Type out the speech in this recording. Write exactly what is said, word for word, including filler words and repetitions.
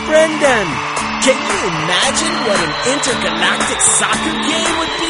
Brendan. Can you imagine what an intergalactic soccer game would be?